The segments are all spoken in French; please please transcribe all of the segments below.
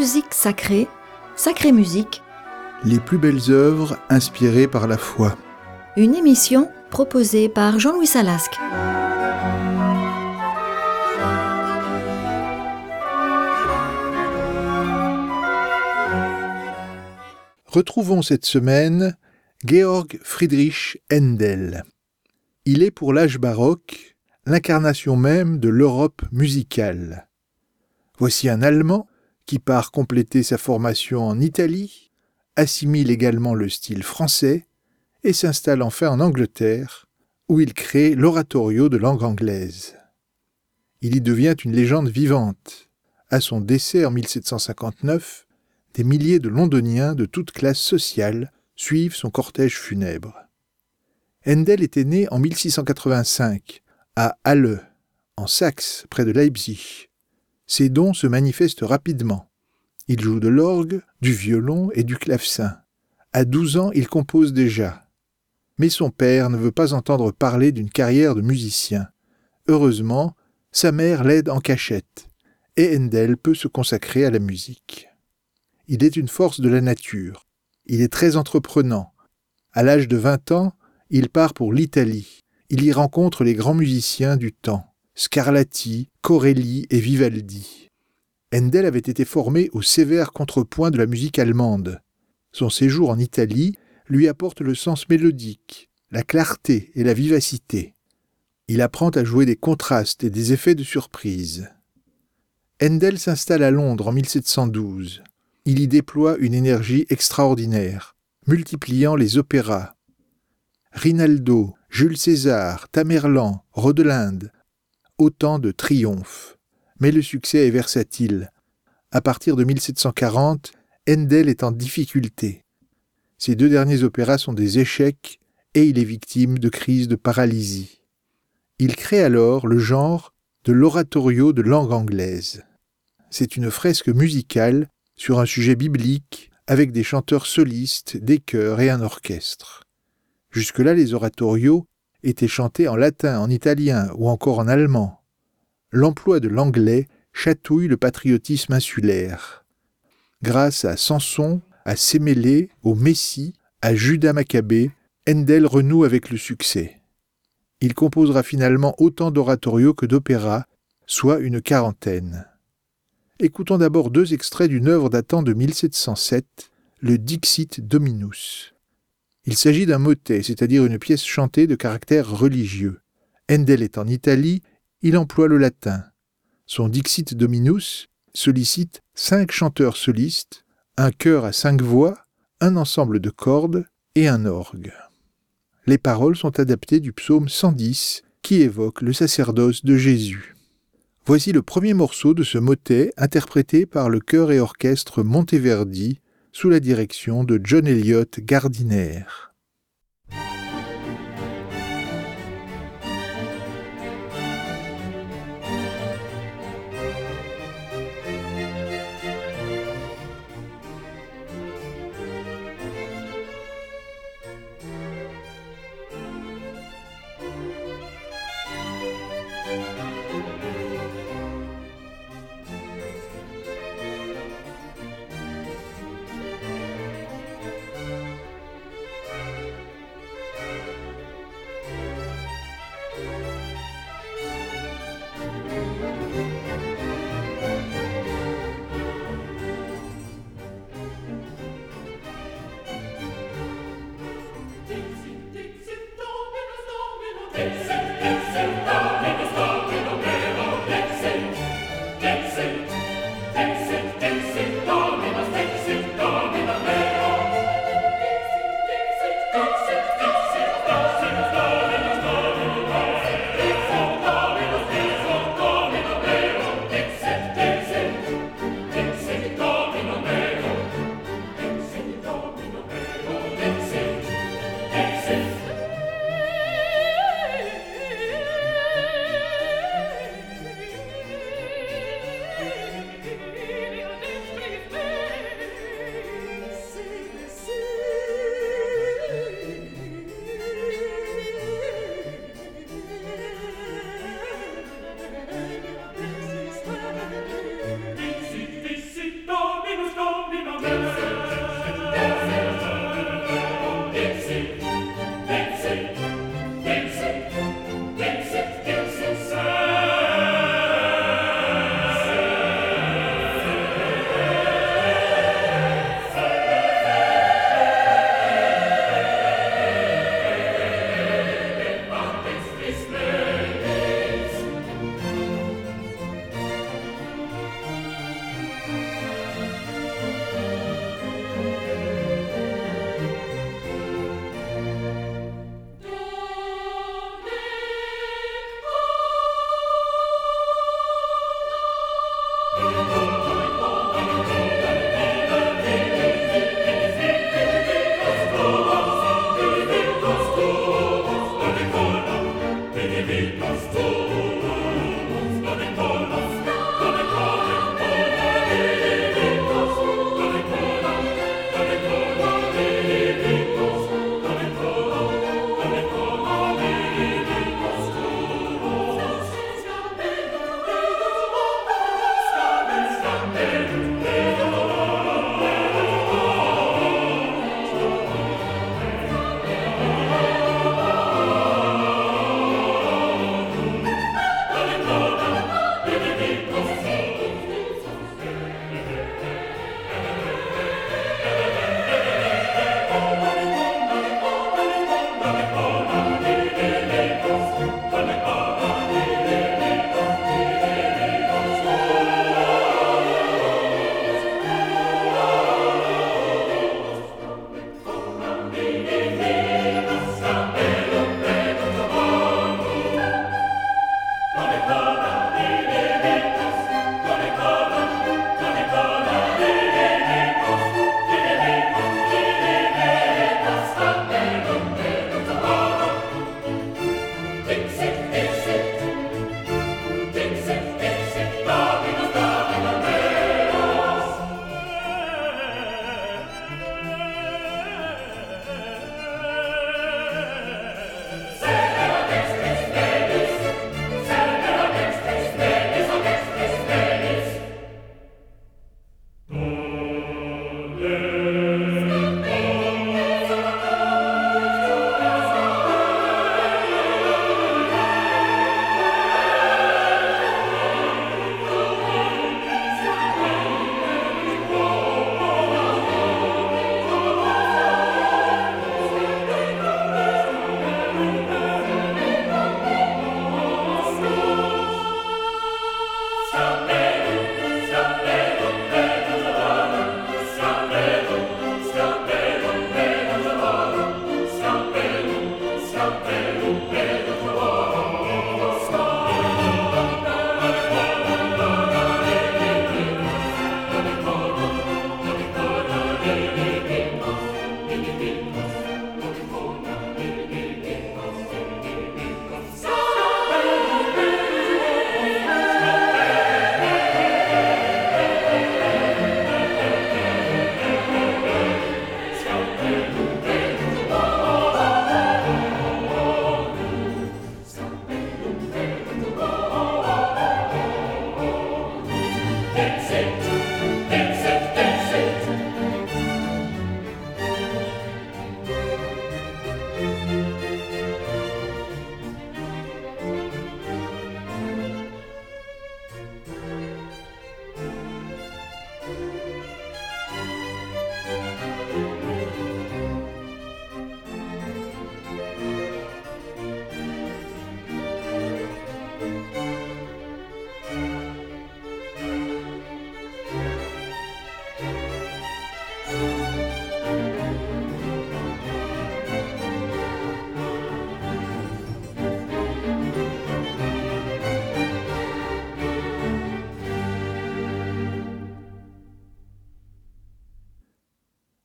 Musique sacrée, Sacrée Musique. Les plus belles œuvres inspirées par la foi. Une émission proposée par Jean-Louis Salasque. Retrouvons cette semaine Georg Friedrich Händel. Il est pour l'âge baroque l'incarnation même de l'Europe musicale. Voici un Allemand qui part compléter sa formation en Italie, assimile également le style français et s'installe enfin en Angleterre, où il crée l'oratorio de langue anglaise. Il y devient une légende vivante. À son décès en 1759, des milliers de Londoniens de toutes classes sociales suivent son cortège funèbre. Händel était né en 1685 à Halle, en Saxe, près de Leipzig. Ses dons se manifestent rapidement. Il joue de l'orgue, du violon et du clavecin. À 12 ans, il compose déjà. Mais son père ne veut pas entendre parler d'une carrière de musicien. Heureusement, sa mère l'aide en cachette, et Händel peut se consacrer à la musique. Il est une force de la nature. Il est très entreprenant. À l'âge de 20 ans, il part pour l'Italie. Il y rencontre les grands musiciens du temps, Scarlatti, Corelli et Vivaldi. Händel avait été formé au sévère contrepoint de la musique allemande. Son séjour en Italie lui apporte le sens mélodique, la clarté et la vivacité. Il apprend à jouer des contrastes et des effets de surprise. Händel s'installe à Londres en 1712. Il y déploie une énergie extraordinaire, multipliant les opéras. Rinaldo, Jules César, Tamerlan, Rodelinde, autant de triomphes. Mais le succès est versatile. À partir de 1740, Händel est en difficulté. Ses deux derniers opéras sont des échecs et il est victime de crises de paralysie. Il crée alors le genre de l'oratorio de langue anglaise. C'est une fresque musicale sur un sujet biblique avec des chanteurs solistes, des chœurs et un orchestre. Jusque-là, les oratorios étaient chantés en latin, en italien ou encore en allemand. L'emploi de l'anglais chatouille le patriotisme insulaire. Grâce à Samson, à Sémélé, au Messie, à Judas Maccabée, Händel renoue avec le succès. Il composera finalement autant d'oratorios que d'opéras, soit une quarantaine. Écoutons d'abord deux extraits d'une œuvre datant de 1707, le Dixit Dominus. Il s'agit d'un motet, c'est-à-dire une pièce chantée de caractère religieux. Händel est en Italie, il emploie le latin. Son Dixit Dominus sollicite 5 chanteurs solistes, un chœur à 5 voix, un ensemble de cordes et un orgue. Les paroles sont adaptées du psaume 110 qui évoque le sacerdoce de Jésus. Voici le premier morceau de ce motet interprété par le chœur et orchestre Monteverdi sous la direction de John Eliot Gardiner.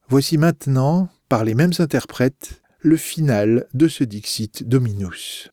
Voici maintenant, par les mêmes interprètes, le final de ce Dixit Dominus.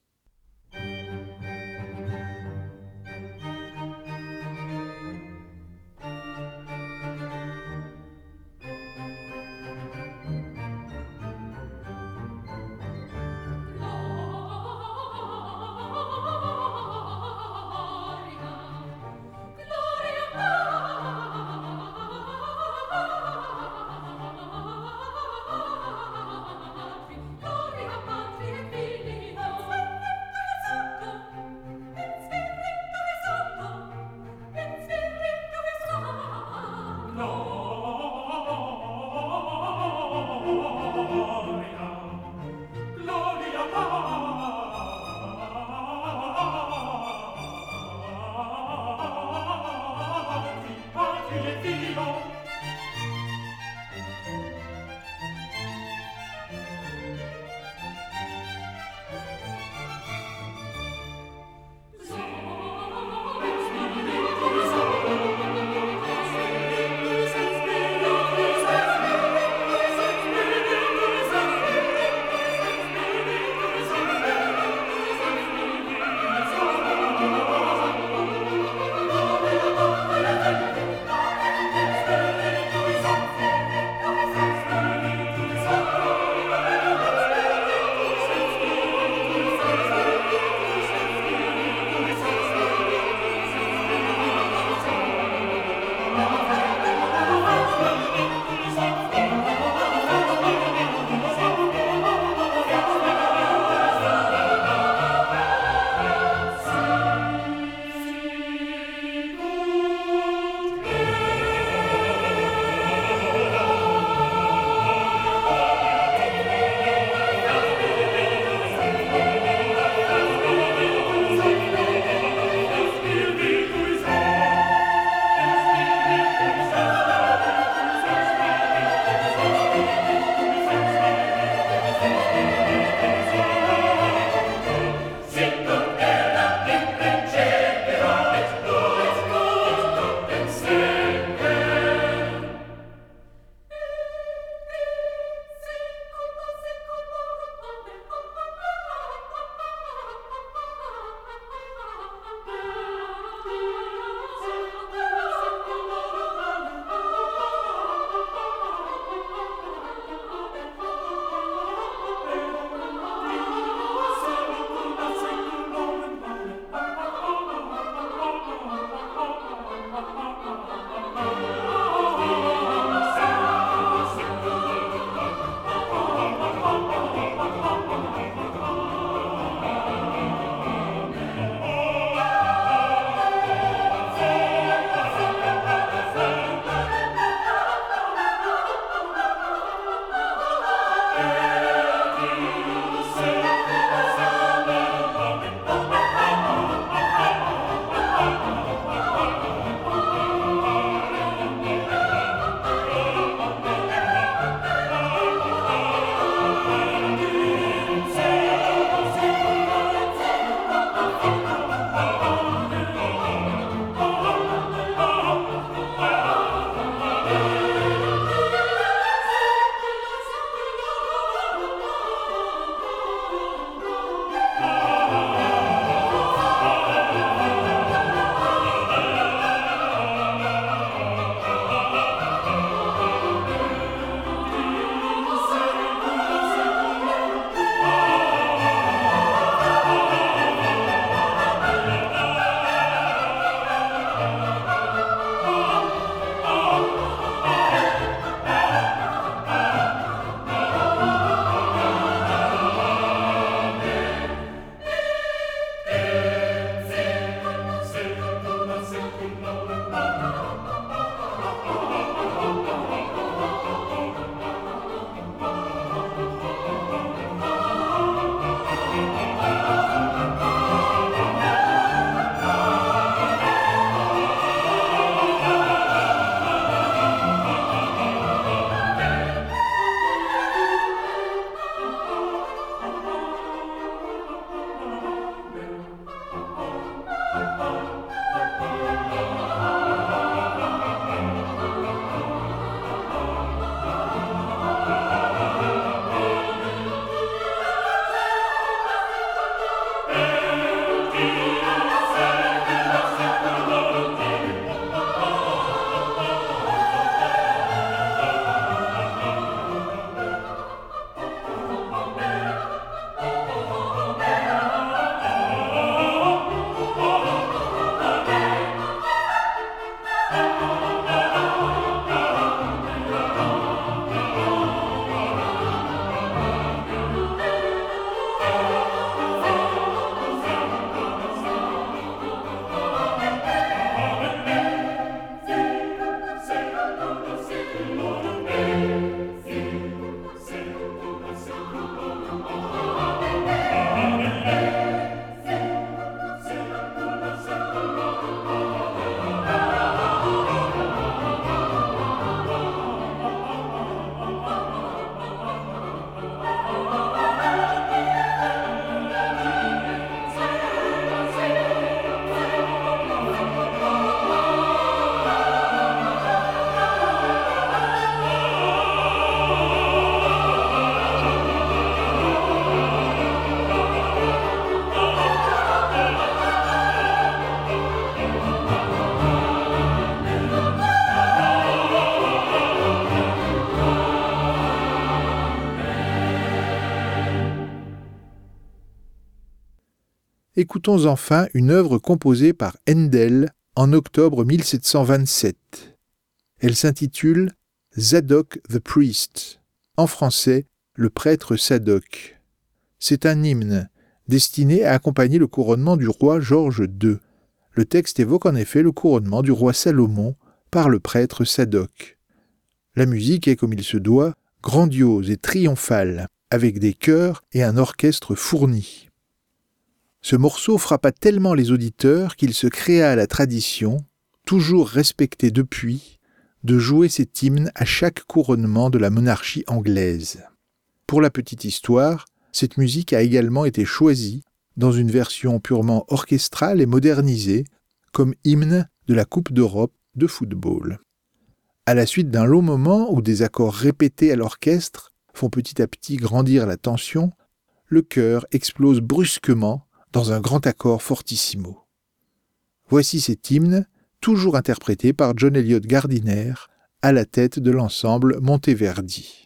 écoutons enfin une œuvre composée par Handel en octobre 1727. Elle s'intitule Zadok the Priest, en français, le prêtre Sadoc. C'est un hymne destiné à accompagner le couronnement du roi George II. Le texte évoque en effet le couronnement du roi Salomon par le prêtre Sadoc. La musique est, comme il se doit, grandiose et triomphale, avec des chœurs et un orchestre fourni. Ce morceau frappa tellement les auditeurs qu'il se créa la tradition, toujours respectée depuis, de jouer cet hymne à chaque couronnement de la monarchie anglaise. Pour la petite histoire, cette musique a également été choisie, dans une version purement orchestrale et modernisée, comme hymne de la Coupe d'Europe de football. À la suite d'un long moment où des accords répétés à l'orchestre font petit à petit grandir la tension, le chœur explose brusquement dans un grand accord fortissimo. Voici cet hymne, toujours interprété par John Eliot Gardiner, à la tête de l'ensemble Monteverdi.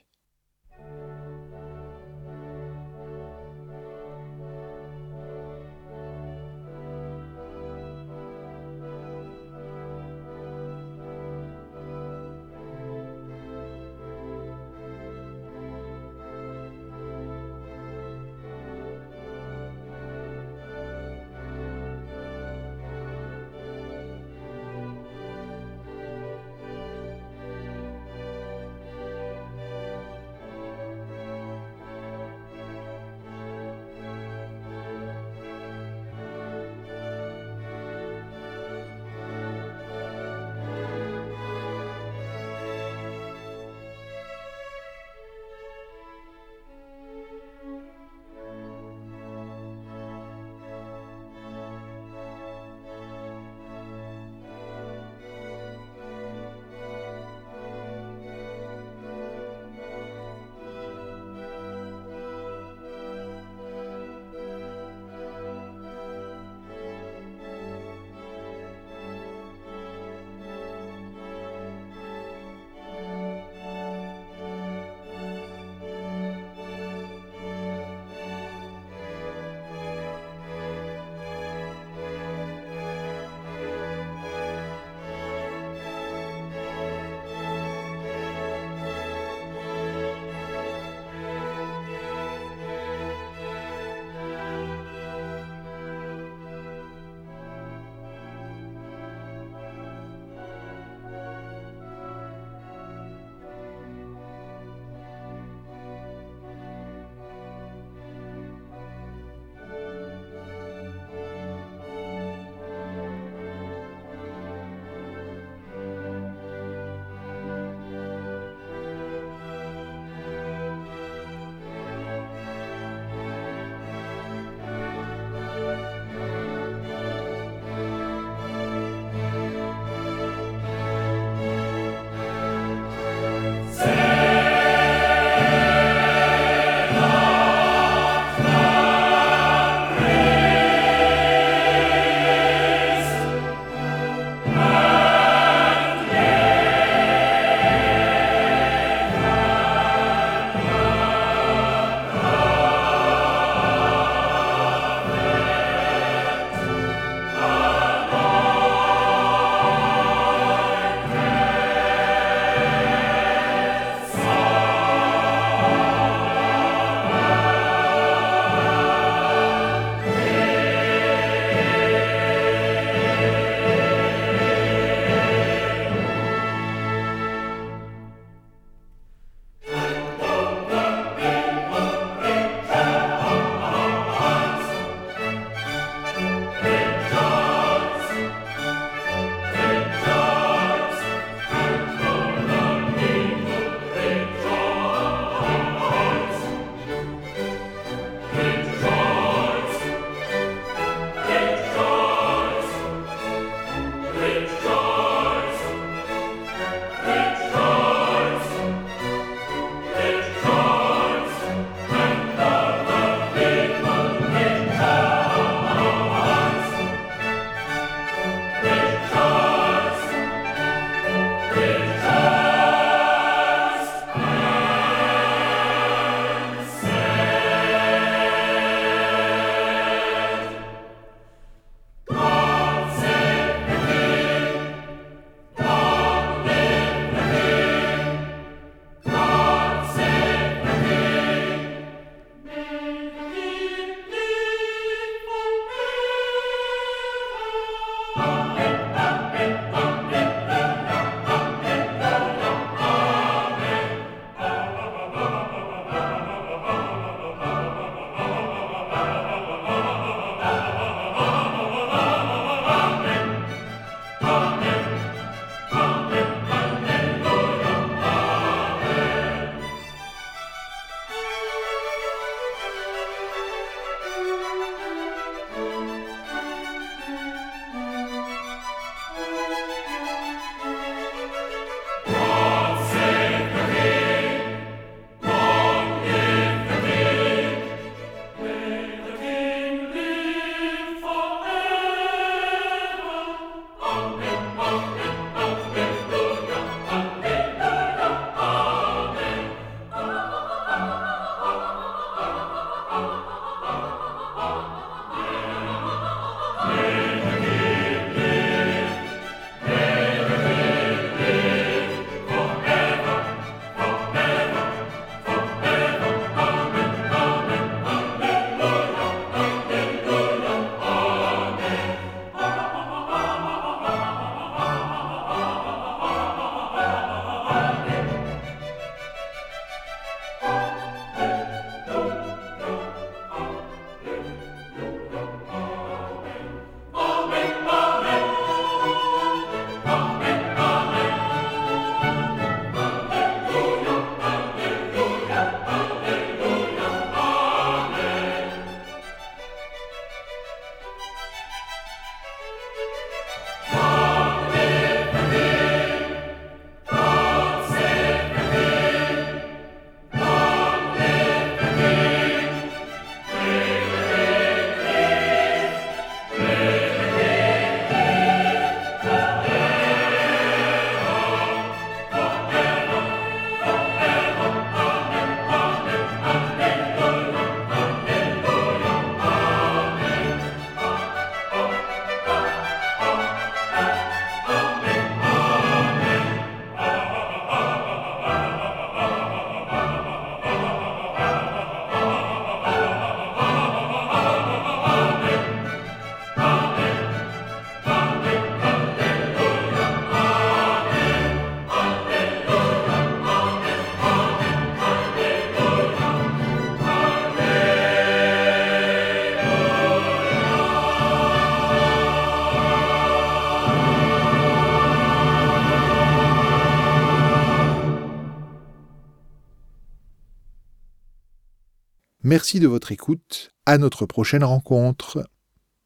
Merci de votre écoute. À notre prochaine rencontre.